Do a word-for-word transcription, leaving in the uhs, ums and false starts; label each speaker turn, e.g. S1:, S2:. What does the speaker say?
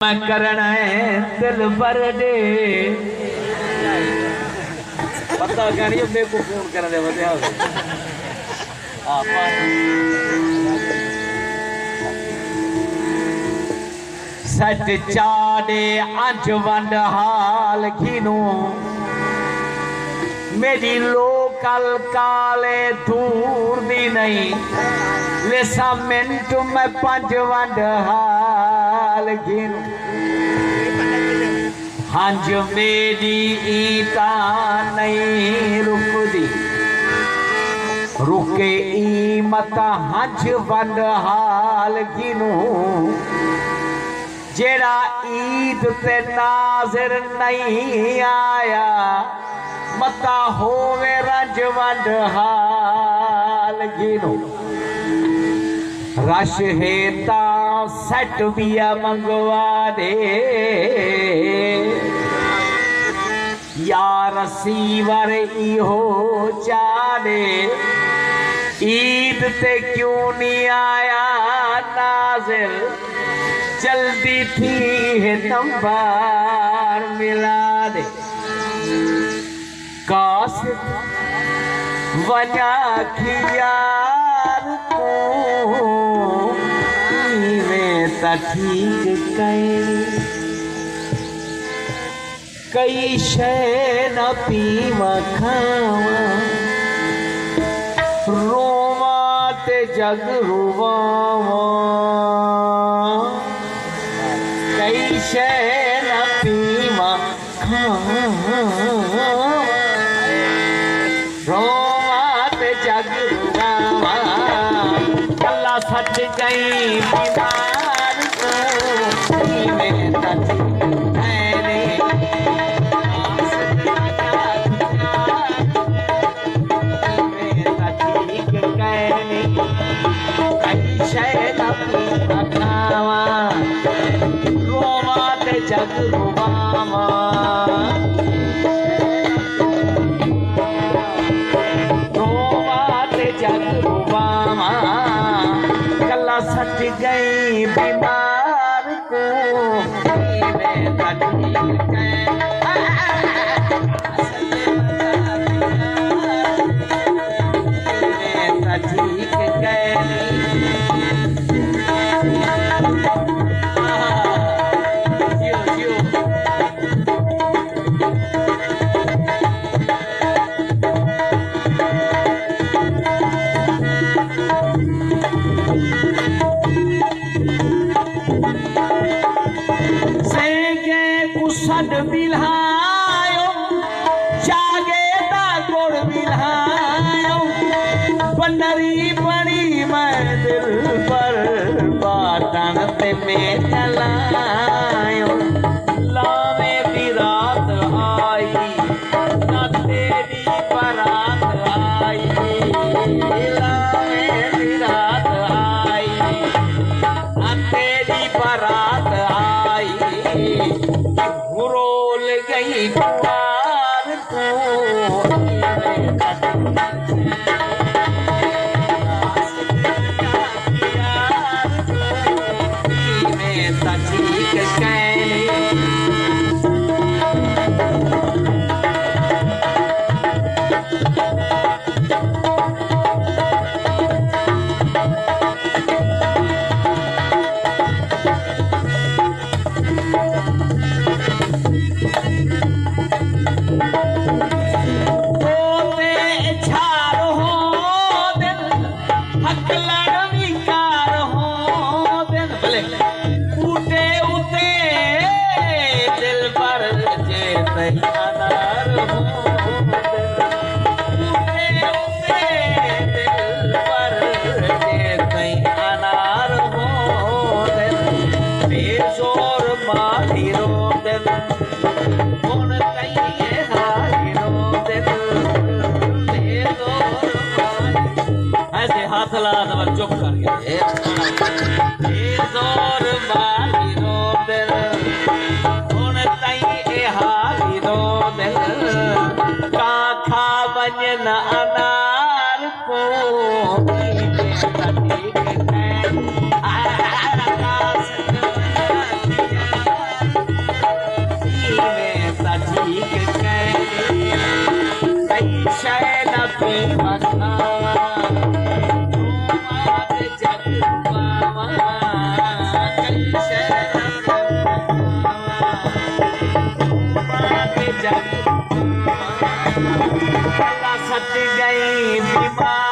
S1: मैं करना है दिल भर दे पता क्या नहीं मेरे को फोन कर दे बता सच चाड़े अंज वंड हाल खीनू मेरी लोकल काले दूर दी नहीं लेसा मिनट में पंज वंड हाल खीनू हंज मेरी ईता नहीं रुकदी रुके ई मता हंज वंड हाल खीनू जेड़ा ईद ते नाज़िर नहीं आया मता होवे रंज वंड हाल गिनो रश हेता सेट बिया मंगवा दे यार सीवर इहो चादे ईद ते क्यों नहीं आया नाज़िर जल्दी थी है तंबार मिला दे काश वना की यार को में ठीक कई कई शे न पीवा खावा रोवा ते जग रुवावा कई शे न पीवा खावा रोवात जग रुवावा कल्ला सच गई बीमार को में तच मैंने रोवात जग रुवावा रोवात जग रुवावा कल्ला सच गई बीमार को में तक सद मिलायो जागे दा गोड़ मिलायो बनरी बड़ी मैं दिल पर बातन पे में चलायो लावे भी रात आई ना तेरी बारात आई लावे भी रात आई ना तेरी बारात आई रोल गई कुआर को में सचीक कैली ऐसे हाथ लगा तो चुप कर गया जोर मारी रो दिल हुन तई ए हारी रो दिल का खा वञन अनार को ठीक है सच गई बीमार